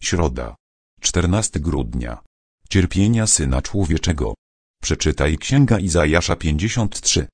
Środa. 14 grudnia. Cierpienia Syna Człowieczego. Przeczytaj Księga Izajasza 53,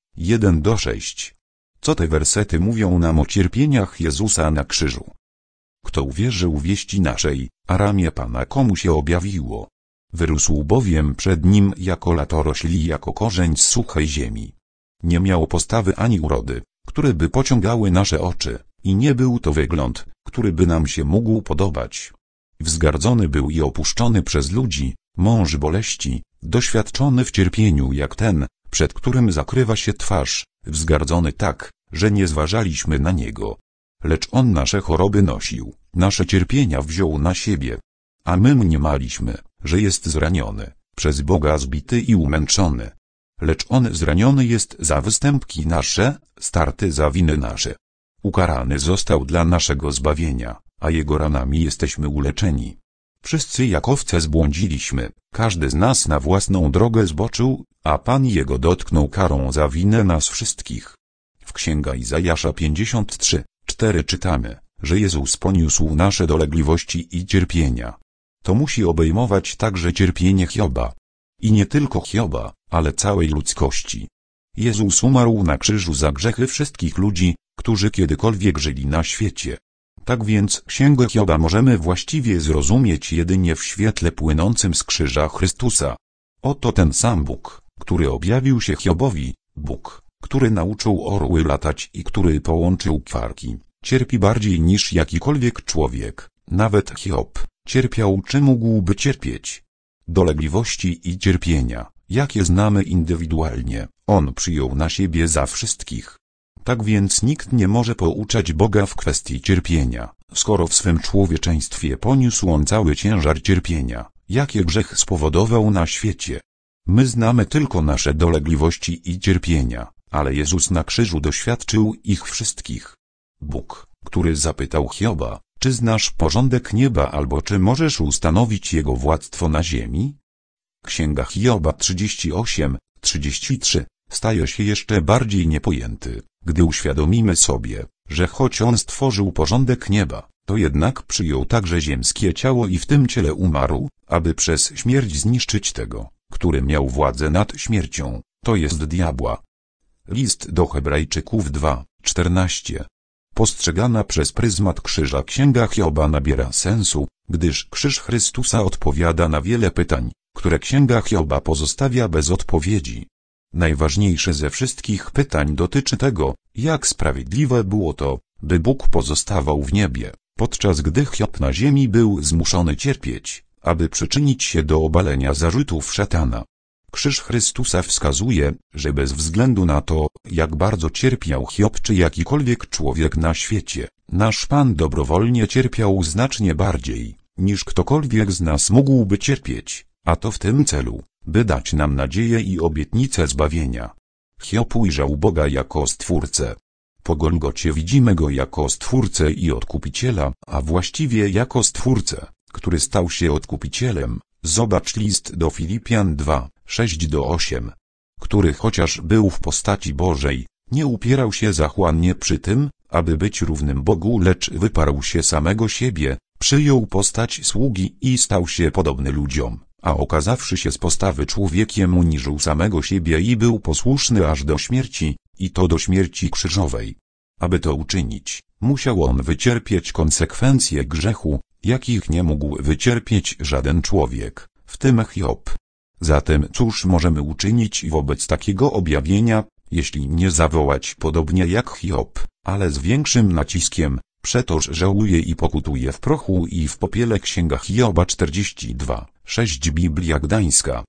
1-6. Co te wersety mówią nam o cierpieniach Jezusa na krzyżu? Kto uwierzył wieści naszej, a ramię Pana komu się objawiło? Wyrósł bowiem przed Nim jako latorośl i jako korzeń z suchej ziemi. Nie miał postawy ani urody, które by pociągały nasze oczy, i nie był to wygląd, który by nam się mógł podobać. Wzgardzony był i opuszczony przez ludzi, mąż boleści, doświadczony w cierpieniu jak ten, przed którym zakrywa się twarz, wzgardzony tak, że nie zważaliśmy na Niego. Lecz On nasze choroby nosił, nasze cierpienia wziął na siebie. A my mniemaliśmy, że jest zraniony, przez Boga zbity i umęczony. Lecz On zraniony jest za występki nasze, starty za winy nasze. Ukarany został dla naszego zbawienia, a Jego ranami jesteśmy uleczeni. Wszyscy jak owce zbłądziliśmy, każdy z nas na własną drogę zboczył, a Pan Jego dotknął karą za winę nas wszystkich. W Księga Izajasza 53, 4 czytamy, że Jezus poniósł nasze dolegliwości i cierpienia. To musi obejmować także cierpienie Hioba. I nie tylko Hioba, ale całej ludzkości. Jezus umarł na krzyżu za grzechy wszystkich ludzi, którzy kiedykolwiek żyli na świecie. Tak więc Księgę Hioba możemy właściwie zrozumieć jedynie w świetle płynącym z krzyża Chrystusa. Oto ten sam Bóg, który objawił się Hiobowi, Bóg, który nauczył orły latać i który połączył kwarki, cierpi bardziej niż jakikolwiek człowiek, nawet Hiob, cierpiał czy mógłby cierpieć. Dolegliwości i cierpienia, jakie znamy indywidualnie, On przyjął na siebie za wszystkich. Tak więc nikt nie może pouczać Boga w kwestii cierpienia, skoro w swym człowieczeństwie poniósł On cały ciężar cierpienia, jakie grzech spowodował na świecie. My znamy tylko nasze dolegliwości i cierpienia, ale Jezus na krzyżu doświadczył ich wszystkich. Bóg, który zapytał Hioba, czy znasz porządek nieba albo czy możesz ustanowić jego władztwo na ziemi? Księga Hioba 38, 33 staje się jeszcze bardziej niepojęty, gdy uświadomimy sobie, że choć On stworzył porządek nieba, to jednak przyjął także ziemskie ciało i w tym ciele umarł, aby przez śmierć zniszczyć tego, który miał władzę nad śmiercią, to jest diabła. List do Hebrajczyków 2, 14. Postrzegana przez pryzmat krzyża Księga Hioba nabiera sensu, gdyż krzyż Chrystusa odpowiada na wiele pytań, które Księga Hioba pozostawia bez odpowiedzi. Najważniejsze ze wszystkich pytań dotyczy tego, jak sprawiedliwe było to, by Bóg pozostawał w niebie, podczas gdy Hiob na ziemi był zmuszony cierpieć, aby przyczynić się do obalenia zarzutów szatana. Krzyż Chrystusa wskazuje, że bez względu na to, jak bardzo cierpiał Hiob czy jakikolwiek człowiek na świecie, nasz Pan dobrowolnie cierpiał znacznie bardziej, niż ktokolwiek z nas mógłby cierpieć, a to w tym celu, by dać nam nadzieję i obietnicę zbawienia. Hiob ujrzał Boga jako Stwórcę. Po Golgocie widzimy Go jako Stwórcę i Odkupiciela, a właściwie jako Stwórcę, który stał się Odkupicielem. Zobacz list do Filipian 2, 6-8, który chociaż był w postaci Bożej, nie upierał się zachłannie przy tym, aby być równym Bogu, lecz wyparł się samego siebie, przyjął postać sługi i stał się podobny ludziom, a okazawszy się z postawy człowiekiem uniżył samego siebie i był posłuszny aż do śmierci, i to do śmierci krzyżowej. Aby to uczynić, musiał On wycierpieć konsekwencje grzechu, jakich nie mógł wycierpieć żaden człowiek, w tym Hiob. Zatem cóż możemy uczynić wobec takiego objawienia, jeśli nie zawołać podobnie jak Hiob, ale z większym naciskiem, przetoż żałuje i pokutuje w prochu i w popiele. Księga Hioba 42, 6 Biblia Gdańska.